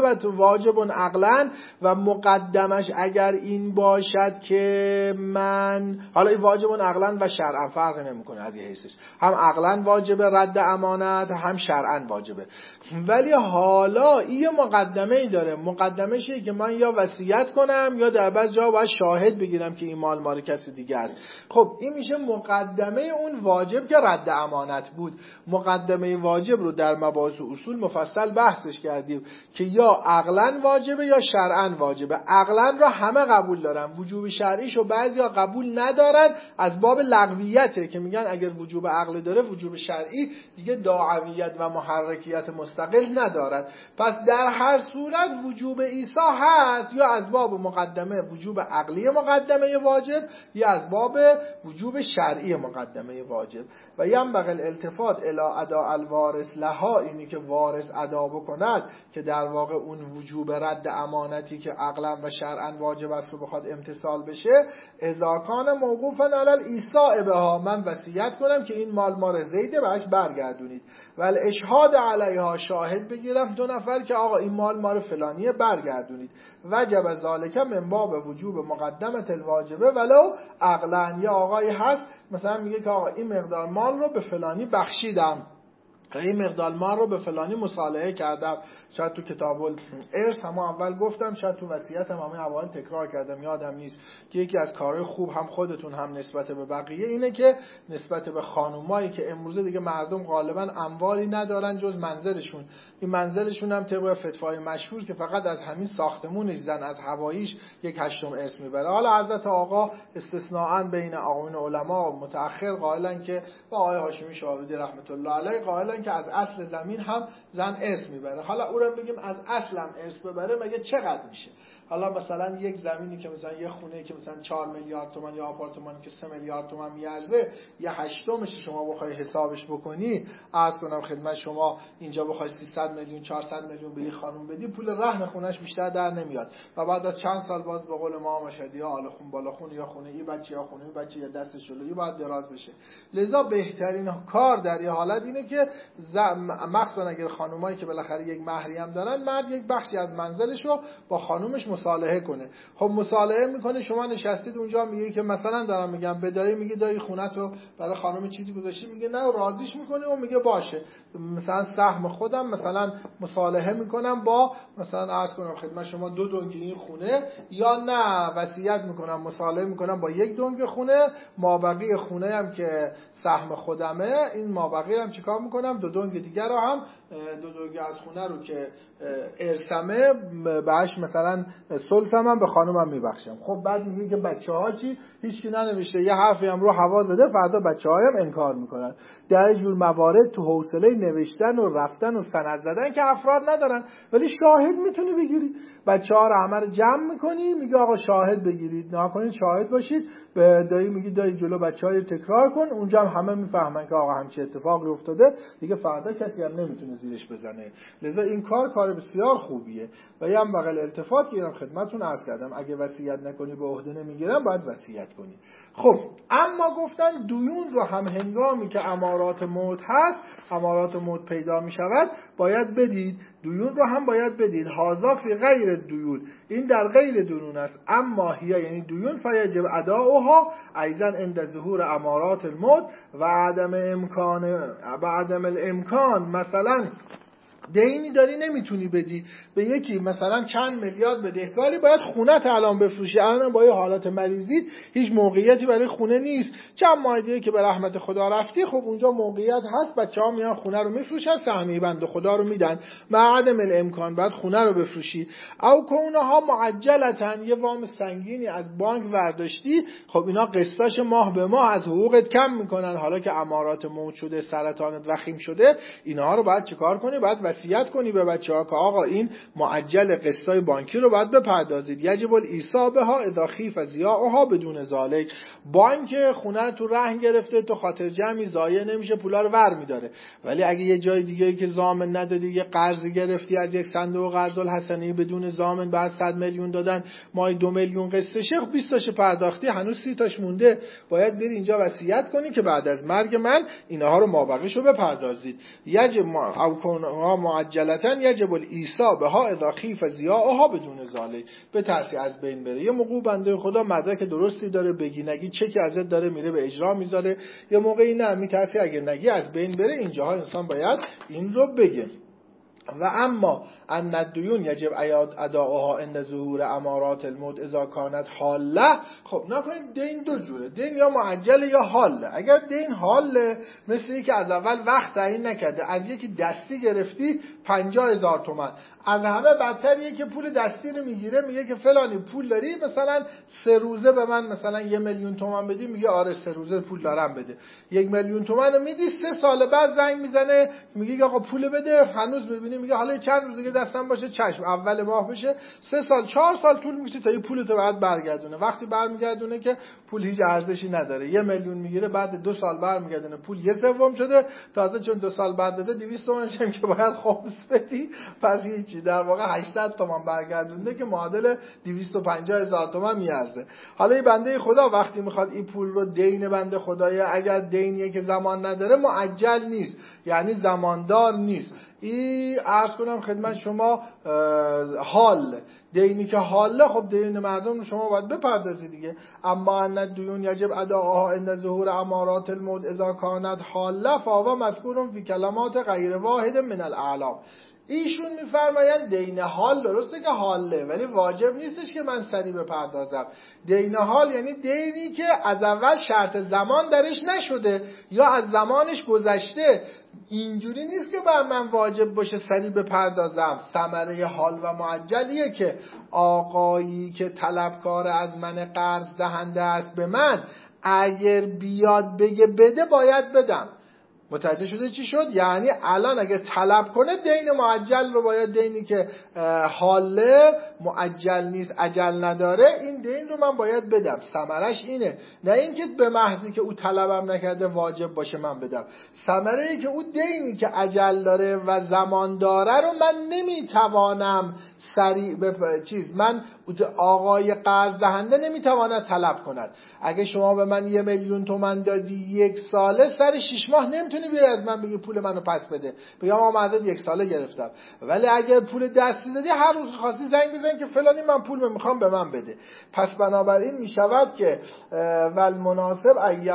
واجب عقلا و مقدمش اگر این باشد که من حالا این واجب عقلا و شرعا فرق نمیکنه از این حیثش، هم عقلا واجبه رد امانت هم شرعا واجبه. ولی حالا این مقدمه ای داره، مقدمه اینه که من یا وصیت کنم یا در بعض جا باید شاهد بگیرم که این مال مال کسی دیگه است. خب این میشه مقدمه اون واجب که رد امانت بود. مقدمه واجب رو در مباحث اصول مفصل بحثش کردیم که یا عقلا واجبه یا شرعا واجبه. عقلا رو همه قبول دارن، وجوب شرعیشو بعضیا قبول ندارن از باب لغویته که میگن اگر وجوب عقل داره وجوب شرعی دیگه داعویت و محرکیت مستقل ندارد. پس در هر صورت وجوب ایثار هست یا از باب مقدمه وجوب عقلی مقدمه واجب یا از باب وجوب شرعی مقدمه واجب. و ینبغی الالتفات الی اداء الوارث لها، اینی که وارث ادا بکند که در واقع اون وجوب رد امانتی که عقلا و شرعا واجب است رو بخواد امتثال بشه، اذا کان موقوفا علی الایصاء بها، من وصیت کنم که این مال مال زیده بهش برگردونید و الاشهاد علیها، شاهد بگیرم 2 نفر که آقا این مال مال فلانیه برگردونید. وجب ذالک من باب وجوب مقدمه الواجبه ولو عقلا. یا آقای هست مثلا میگه که آقا این مقدار مال رو به فلانی بخشیدم، این مقدار مال رو به فلانی مصالحه کردم، شاید تو کتاب الارث هم اول گفتم، شاید تو وصیت هم همین اول تکرار کردم یادم نیست که یکی از کارهای خوب هم خودتون هم نسبت به بقیه اینه که نسبت به خانومایی که امروزه دیگه مردم غالبا اموالی ندارن جز منزلشون، این منزلشون هم طبق فتوای مشهور که فقط از همین ساختمونش زن از هواییش 1/8 ارث میبره. حالا حضرت آقا استثناءً بین آقایون علما متأخر قائلن که با آقای هاشمی شاهرودی رحمت الله علیه قائلن که از اصل زمین هم زن ارث میبره. حالا اونم بگیم از اصلم ارث ببره مگه چقدر میشه؟ حالا مثلا یک زمینی که مثلا یه خونه که مثلا 4 میلیارد تومان یا آپارتمانی که 3 میلیارد تومان میارزه 1/8 شما بخوای حسابش بکنی، عرض کنم خدمت شما اینجا بخوای 300 میلیون 400 میلیون به یه خانم بدی پول رهن خونش بیشتر در نمیاد و بعد از چند سال باز به قول ما مشهدی ها آل خون بالا خون یا خونه ای بچه یا خونه ای بچه یا دستش جلویی باید دراز بشه. لذا بهترین کار در این حالت اینه که مخصوصا اگر خانمایی که بالاخره یک مهری هم دارن، مرد یک بخشی از منزلش رو با خانومش مصالحه کنه. خب مصالحه میکنه، شما نشستید اونجا میگی که مثلا دارم میگم به دایی میگه دایی خونتو برای خانم چیزی گذاشتی، میگه نه، راضیش میکنه و میگه باشه مثلا سهم خودم مثلا مصالحه میکنم با مثلا عرض کنم خدمت شما 2 دنگ این خونه، یا نه وصیت میکنم مصالحه میکنم با 1 دنگ خونه، مابقی خونه هم که سهم خودمه این مابقی هم چیکار میکنم 2 دنگ دیگر رو هم 2 دنگ از خونه رو که ارثمه بهش مثلا ثلثم هم به خانومم میبخشم. خب بعد میگه که بچه‌ها چی؟ هیچکی ننوشته، یه حرفی هم رو هوا زده، فردا بچه‌ها هم انکار میکنن. در جور موارد تو حوصله نوشتن و رفتن و سند زدن که افراد ندارن ولی شاهد میتونی بگیری، بچه‌ها رو همه رو جمع میکنی میگه آقا شاهد بگیرید، نکنید شاهد باشید، به دایی میگی دایی جلو بچه‌ها رو تکرار کن، اونجا هم همه میفهمن که آقا همچین اتفاقی افتاده، دیگه فردا کسی هم نمیتونه زیرش بزنه. لذا این کار بسیار خوبیه و یا هم بغل التفات گیرم خدمتتون عرض کردم اگه وصیت نکنی به عهده نمیگیرم باید وصیت کنی. خب اما گفتن دیون رو هم هنگامی که امارات موت هست، امارات موت پیدا می شود باید بدید، دیون رو هم باید بدید. هازا فی غیر دیون، این در غیر دیون است. اما هیا یعنی دیون فیجب اداؤها ایضا عند ظهور امارات الموت و عدم الامکان مثلا دینی داری نمیتونی بدی به یکی مثلا چند میلیارد بدهکاری، باید خونت الان بفروشی، الان با یه حالت مریضی هیچ موقعیتی برای خونه نیست، چند ماه دیگه که به رحمت خدا رفتی خب اونجا موقعیت هست، بچه‌ها میان خونه رو میفروشن، سهمیه بنده خدا رو میدن، مع عدم الامکان بعد خونه رو بفروشی. او کونها معجلتن، یه وام سنگینی از بانک برداشتی، خب اینا قسطاش ماه به ماه از حقوقت کم میکنن، حالا که امارات موت شده، سرطانت وخیم شده، اینها رو باید چیکار کنی؟ باید وصیت کنی به بچه‌ها که آقا این معجل قسطای بانکی رو باید بپردازید. یجب الایصا بها اذا خیف ضیاعها بدون ذالک. بانک خونه تو رهن گرفته، تو خاطر جمعی ضایع نمیشه، پولا رو ور میداره. ولی اگه یه جای دیگه‌ای که ضامن ندادی، یه قرض گرفتی از یک صندوق قرض الحسنه بدون ضامن، بعد 100 میلیون دادن، ماهی 2 میلیون قسطشه، 20 تاش پرداختی، هنوز 30 تاش مونده، باید بری اینجا وصیت کنی که بعد از مرگ من اینها رو مابقیشو بپردازید. یجب او کنها معجلتا یجب الایصا بها اذا خیف ضیاعها بدون ذالک. به ترسی از بین بره. یه موقع بنده خدا مدرک درستی داره، بگی نگی چکی ازت داره میره به اجرا میذاره، یه موقعی نه میترسی اگه نگی از بین بره. اینجاها انسان باید این رو بگه. و اما ان الدیون یجب اداؤها عند ظهور امارات الموت اذا كانت حاله. خب نکنید دین دو جوره، دین یا معجل یا حاله. اگر دین حاله، مثل اینکه از اول وقت تعیین نکرده، از یکی دستی گرفتی 50,000 تومان، از همه بدتریه که پول دستی رو میگیره، میگه که فلانی پول داری، مثلا 3 روزه به من مثلا 1 میلیون تومان بدی، میگه آره 3 روزه پول دارم بده. 1 میلیون تومان رو میدی، 3 سال بعد زنگ میزنه میگه آقا پول بده، هنوز میبینی میگه حالا چند روزه که دستم باشه چشم، اول ماه بشه 3 سال 4 سال طول میکشه تا این پولتو بعد برگردونه. وقتی برمیگردونه که پول هیچ ارزشی نداره، 1 میلیون میگیره، بعد 2 سال برمیگردونه پول 1/3 شده، تازه چون 2 سال بعد داده 200 تومانش هم که باید خمس بدی، پس هیچی، در واقع 800 تومان برگردونده که معادل 250,000 تومان میارزه. حالا این بنده خدا وقتی میخواد این پول رو، دین بنده خدای، اگر دینیه که زمان نداره، معجل نیست، یعنی زماندار نیست. این عرض کنم خدمت شما حال دینی که حاله، خب دین مردم رو شما باید بپردازید دیگه. اما ان الدیون یجب اداؤها عند ظهور امارات الموت اذا كانت حاله فهو مذکور فی کلمات غیر واحد من الاعلام. ایشون میفرمایند دین حال درسته که حاله، ولی واجب نیستش که من سریع بپردازم. دین حال یعنی دینی که از اول شرط زمان درش نشده یا از زمانش گذشته. اینجوری نیست که بر من واجب باشه سریع بپردازم. ثمره حال و معجلیه که آقایی که طلبکار از من قرض دهنده است به من، اگر بیاد بگه بده باید بدم. متوجه شده چی شد؟ یعنی الان اگه طلب کنه دین معجل رو باید، دینی که حاله معجل نیست، اجل نداره، این دین رو من باید بدم. ثمرش اینه، نه اینکه به محضی که او طلبم نکرده واجب باشه من بدم. ثمره ای که او دینی که اجل داره و زمان داره رو من نمیتوانم سریع من آقای قرض دهنده نمیتواند طلب کند. اگه شما به من 1 میلیون تومان دادی 1 ساله، سر 6 ماه نمیتونی بیاری از من بگی پول منو پس بده، بگم آقا ازت 1 ساله گرفتم. ولی اگر پول دستی دادی، هر روز خواستی زنگ بزن که فلانی من پول میخوام به من بده. پس بنابراین میشود که والمناسب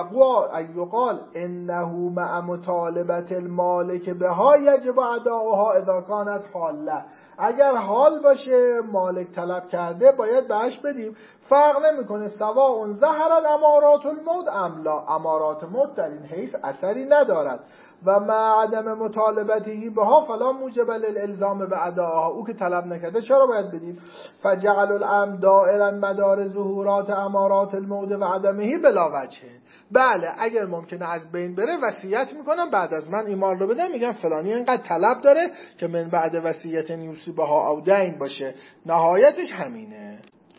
ایقال انه مع مطالبه المالک بها یجب اداؤها اذا كانت حاله. اگر حال باشه، مالک طلب کرده، باید بهش بدیم. فرق نمیکنه سواء ظهرت امارات الموت ام لا. امارات موت در این حیث اثری ندارد. و مع عدم مطالبته بها فلا موجب للالزام بادائها. او که طلب نکرده چرا باید بدیم؟ فجعل الامر دائرا مدار ظهورات امارات الموت و عدمه بلا وجه. بله اگر ممکنه از بین بره، وصیت میکنم بعد از من ایمان رو بدم، میگم فلانی اینقدر طلب داره که من بعد وصیت یوصی بها او دین باشه. نهایتش همینه.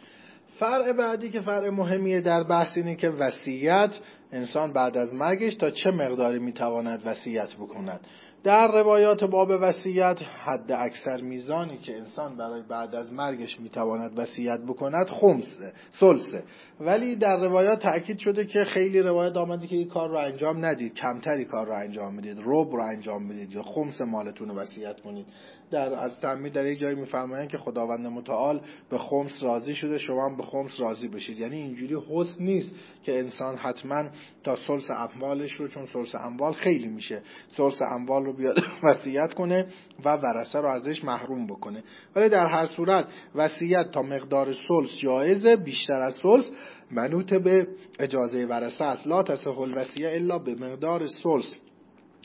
فرع بعدی که فرع مهمیه در بحث اینه که وصیت، انسان بعد از مرگش تا چه مقداری میتواند وصیت بکند. در روایات باب وصیت حد اکثر میزانی که انسان برای بعد از مرگش میتواند وصیت بکند خمسه، ثلثه. ولی در روایات تأکید شده که خیلی روایت آمده که این کار رو انجام ندید، کمتری کار رو انجام میدید، ربع رو انجام میدید یا خمس مالتون رو وصیت کنید. از تعمید در یک جایی میفرمایند که خداوند متعال به خمس راضی شده، شما هم به خمس راضی بشید. یعنی اینجوری حسن نیست که انسان حتما تا ثلث اموالش رو، چون ثلث اموال خیلی میشه، ثلث اموال رو بیاد وصیت کنه و ورثه رو ازش محروم بکنه. ولی در هر صورت وصیت تا مقدار ثلث جایزه، بیشتر از ثلث منوط به اجازه ورثه است. لا تصح الوصیه الا به مقدار ثلث.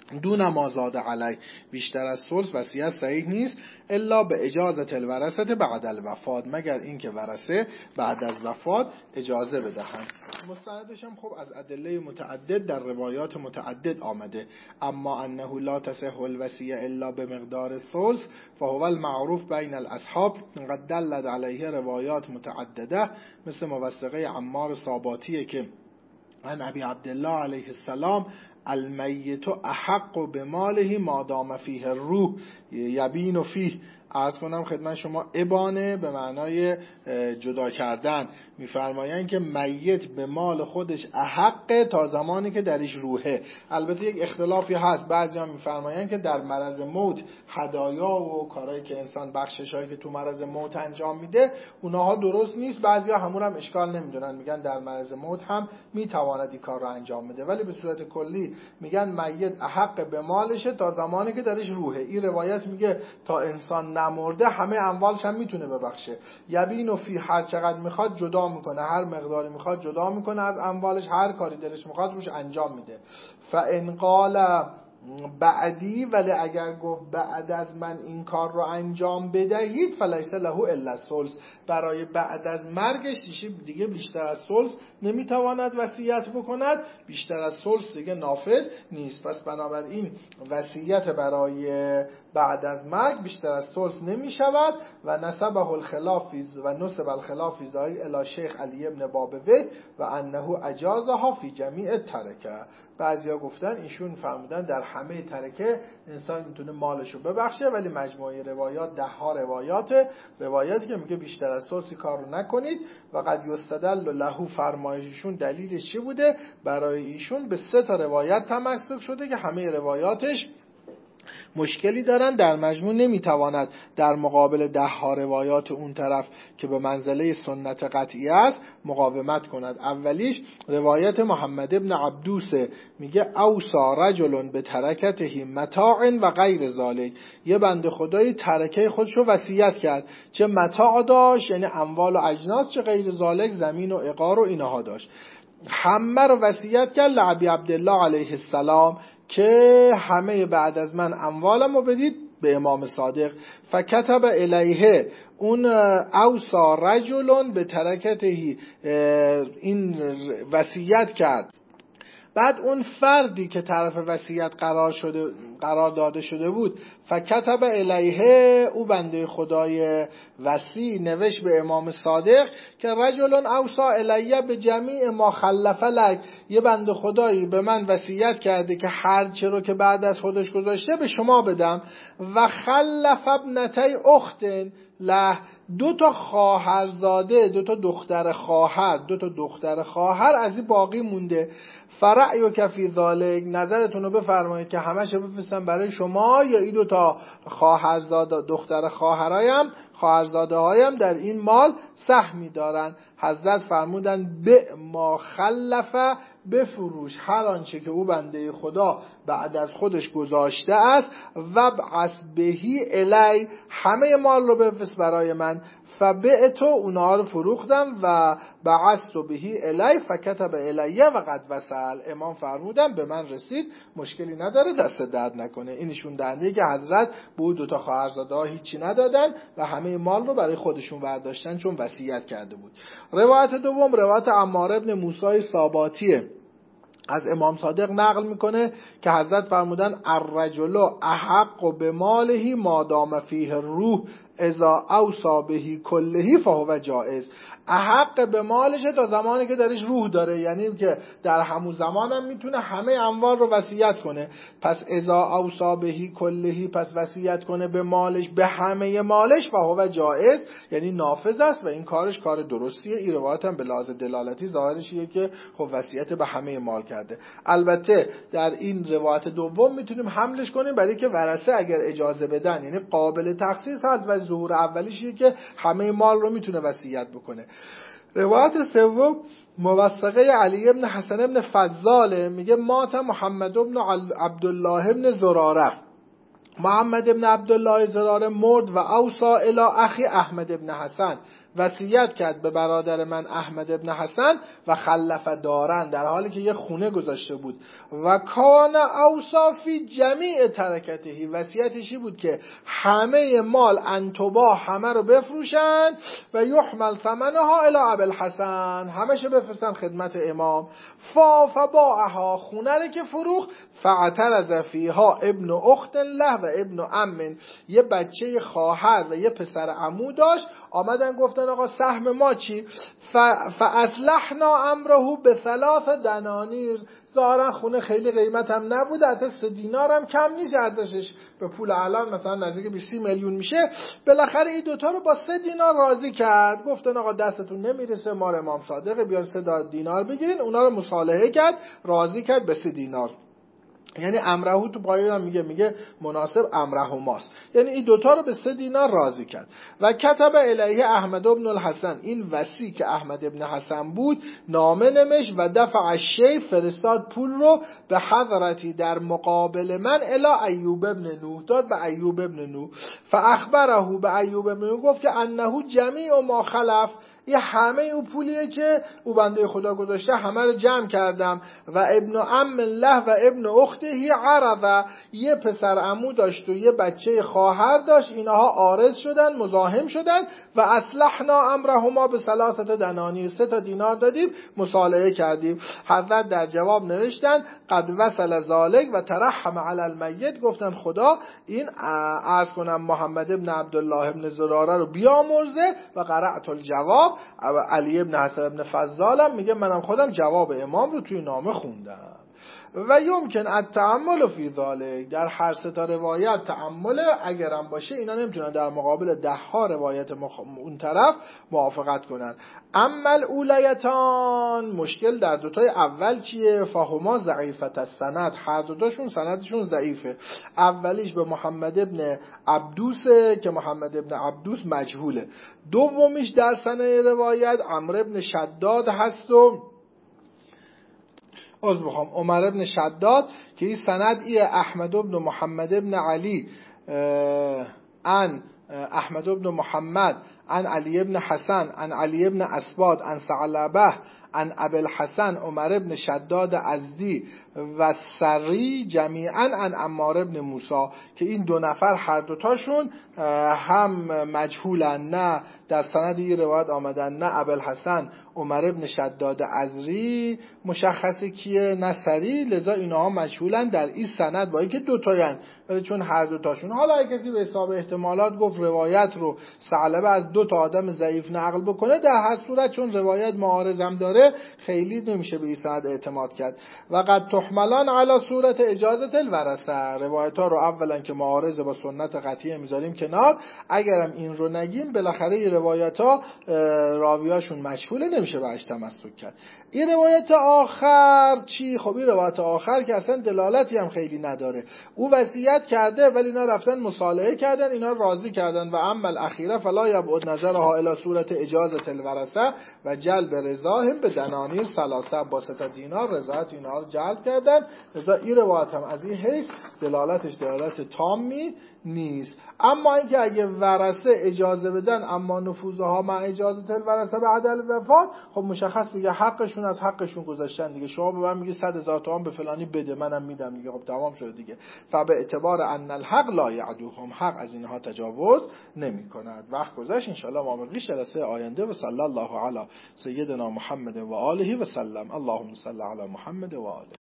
دون ما زاد علی، بیشتر از ثلث وصیت صحیح نیست، الا به اجازه الورثه بعد الوفات، مگر اینکه ورثه بعد از وفات اجازه بدهند. مستندش هم خب از ادله متعدد در روایات متعدد آمده. اما انه لا تصح الوصیه الا بمقدار الثلث فهو المعروف بین الاصحاب، قد دلت علیه روایات متعدده، مثل موثقه عمار صاباتی که عن ابی عبدالله علیه السلام المیت احق بماله ما دام فیه الروح یبین فیه. عرض کنم خدمت شما ابانه به معنای جدا کردن، میفرمایند که میت به مال خودش احق تا زمانی که درش روحه. البته یک اختلافی هست، بعضیا میفرمایند که در مرض موت هدایا و کارهایی که انسان بخششایی که تو مرض موت انجام میده اونها درست نیست، بعضیا همون هم اشکال نمیدونن، میگن در مرض موت هم میتواند این کار رو انجام بده، ولی به صورت کلی میگن میت احق به مالشه تا زمانی که درش روحه. این روایت میگه تا انسان نمرده همه اموالش هم میتونه ببخشه، یبین و فی، هر چقدر میخواد جدا میکنه، هر مقداری میخواد جدا میکنه از اموالش، هر کاری دلش میخواد روش انجام میده. فان قال بعدی، ولی اگر گفت بعد از من این کار رو انجام بدهید، فلیس له الا الثلث، برای بعد از مرگش دیگه بیشتر از ثلث نمیتواند وصیت بکند، بیشتر از ثلث دیگه نافذ نیست. پس بنابراین وصیت برای بعد از مرگ بیشتر از ثلث نمیشود. و نسبه الخلاف و نسب الخلاف زای الی شیخ علی ابن بابوی و انه اجازها فی جمیع ترکه. بعضیا گفتن ایشون فرمودن در همه ترکه انسان میتونه مالشو ببخشه، ولی مجموعه روایات 10 روایاتی که میگه بیشتر از ثلث کار رو نکنید. و قد یستدل له، فرمایششون دلیلش چی بوده؟ برای ایشون به 3 روایت تمسک شده که همه روایاتش مشکلی دارن، در مجموع نمیتواند در مقابل 10 روایات اون طرف که به منزله سنت قطعی است مقاومت کند. اولیش روایت محمد ابن عبدوسه، میگه اوصا رجل به ترکته متاع و غیر ذالک، یه بنده خدایی ترکه خودشو وصیت کرد، چه متاع داشت یعنی اموال و اجناس، چه غیر ذالک زمین و عقار و اینها داشت. همه رو وصیت کرد لعبی عبدالله علیه السلام که همه بعد از من اموالم رو بدید به امام صادق. فکتب الیه، اون اوصا رجلون به ترکته، این وصیت کرد. بعد اون فردی که طرف وصیت قرار داده شده بود، فکتب الیه، او بنده خدای وصی نوشت به امام صادق که رجلون اوصا الیه به جمیع ما خلف لک، یه بنده خدایی به من وصیت کرده که هر چه رو که بعد از خودش گذاشته به شما بدم. و خلف ابنتی اختن له، 2 خواهرزاده، 2 دختر خواهر از این باقی مونده. فرعی که فی ذالک، نظرتون رو بفرمایید که همش بفرستم برای شما یا این 2 خواهرزاده دختر خواهرزاده هایم در این مال سهمی دارن. حضرت فرمودن به ما خلفه، بفروش هر آنچه که او بنده خدا بعد از خودش گذاشته است، و بعث بهی الی، همه مال رو بفرست برای من. فبعتو، اونها رو فروختم، و بعثت بهی الی فکتب الیه و قد وصل، امام فرمودن به من رسید، مشکلی نداره، دست درد نکنه. اینشون دنده که حضرت به او 2 خواهرزاده ها هیچی ندادن و همه مال رو برای خودشون برداشتن چون وصیت کرده بود. روایت دوم روایت عمار ابن موسی صاباتیه، از امام صادق نقل میکنه که حضرت فرمودن الرجل احق به ماله ما دام فیه الروح اذا اوصا بهی کلهی فهو جائز. احق به مالشه تا زمانی که درش روح داره، یعنی که در همون زمان هم میتونه همه اموال رو وصیت کنه. پس اذا اوصا بهی کلهی، پس وصیت کنه به مالش، به همه مالش، فهو جائز، یعنی نافذ است و این کارش کار درستیه. این روایت هم به لحاظ دلالتی ظاهرش اینه که خب وصیت به همه مال کرده. البته در این روایت دوم میتونیم حملش کنیم برای که ورثه اگر اجازه بدن، یعنی قابل تخصیص هست، و ظهور اولیش اینه که همه مال رو میتونه وصیت بکنه. روایت سوم موثقه علی ابن حسن ابن فضاله، میگه مات محمد ابن عبدالله ابن زراره، محمد ابن عبدالله زراره مرد و اوصا الی اخی احمد ابن حسن، وصیت کرد به برادر من احمد ابن حسن و خلف دارن، در حالی که یه خونه گذاشته بود. و کان اوصافی جمیع ترکتهی، وصیتشی بود که همه مال انتباه همه رو بفروشن و یحمل ثمنها الی ابوالحسن، همه‌شو بفرستن خدمت امام. فباعها، خونه رو که فروخت، فاعترض فیها ابن اخت له و ابن عم، یه بچه خواهر و یه پسر عمو داشت، آمدن گفتن آقا سهم ما چی؟ فاصلحنا امره به 3 دنانیر، ظاهرا خونه خیلی قیمت هم نبود، حتی 3 دینار هم کم نیست، ارزشش به پول الان مثلا نزدیک به 30 میلیون میشه. بالاخره این دوتا رو با 3 دینار راضی کرد، گفتن آقا دستتون نمیرسه، ما امام صادق بیان 3 دینار بگیرین. اونا رو مصالحه کرد، راضی کرد به 3 دینار. یعنی امرهو تو پایین هم میگه مناسب امرهماست، یعنی این دوتا رو به 3 دینار راضی کرد. و کتب الیه احمد ابن الحسن، این وصی که احمد ابن حسن بود نامه نوشت و دفع الشیء، فرستاد پول رو به حضرتی در مقابل من الی ایوب ابن نوح، داد به ایوب ابن نوح. فاخبره به ایوب ابن نوح، گفت که انه جمیع ما خلف، یه همه اون پولیه که او بنده خدا گذاشته همه رو جمع کردم. و ابن عم له و ابن اختهی عرض، یه پسر عمو داشت و یه بچه خواهر داشت، اینها عارض شدن، مزاحم شدن. و اصلحنا امرهما به 3 دنانیر، 3 دینار دادیم، مصالحه کردیم. حضرت در جواب نوشتن قد وصل ذالک و ترحم علی المیت، گفتن خدا این عرض کنم محمد ابن عبدالله ابن زراره رو بیامرزه. و قرأت الجواب، علی ابن حسن ابن فضالم میگه منم خودم جواب امام رو توی نامه خوندم. و یمکن التأمل فی ذالک، در هر 3 روایت تأمل اگرم باشه، اینا نمیتونن در مقابل 10 روایت اون طرف موافقت کنن. اما الاولیتان، مشکل در دوتای اول چیه؟ فهما ضعیفت السند، هر دوتاشون سندشون ضعیفه. اولیش به محمد ابن عبدوسه که محمد ابن عبدوس مجهوله. دومیش در سند روایت عمرو ابن شداد هست و عمر ابن شداد، که این سند احمد ابن محمد ابن علی عن احمد ابن محمد عن علی ابن حسن عن علی ابن اسباد عن ثعلبه عن ابی الحسن عمر ابن شداد ازدی و سری جمیعا عن عمار ابن موسی، که این 2 نفر هر دوتاشون هم مجهولن، نه در سند یه روایت آمدن، نه ابی الحسن عمر ابن شداد ازری مشخصه کیه، نه سری، لذا اینها مجهولن در این سند، با اینکه 2 تاین، ولی چون هر دوتاشون، حالا اگه کسی به حساب احتمالات گفت روایت رو ثعلبه از 2 آدم ضعیف نقل بکنه، در هر صورت چون روایت معارض هم داره خیلی نمیشه به این سند اعتماد کرد. و قد تحملان علی صورت اجازت الورثه، روایت ها رو اولا که معارض با سنت قطعی میذاریم کنار، اگرم این رو نگیم بالاخره این روایت ها راویاشون مشهوله، نمیشه بهش تمسک کرد. این روایت آخر چی؟ خب این روایت آخر که اصلا دلالتی هم خیلی نداره، او وصیت کرده ولی اینا رفتن مصالحه کردن، اینا راضی کردن. و اما الاخیره فلا یبعد نظرها الی صورت اجازت الورثه و جلب رضاهم به دنانیر 3، با 3 دینار رضایت اینا رو جلب کردن. لذا این روایت هم از این حیث دلالتش دلالت تامی نیست. اما اینکه اگه ورثه اجازه بدن اما نفوذها مع اجازه الورثه بعد الوفات، خب مشخص دیگه حقشون از حقشون گذاشتن دیگه. شما به من میگی 100,000 تومان به فلانی بده، منم میدم دیگه، خب تمام شده دیگه. فبه اعتبار ان الحق لا یعدوهم، حق از اینها تجاوز نمی کند. وقت گذشت، ان شاء الله ما بقیش جلسه آینده. و صلی الله علی سیدنا محمد و آله و سلم. اللهم صل علی محمد و آله.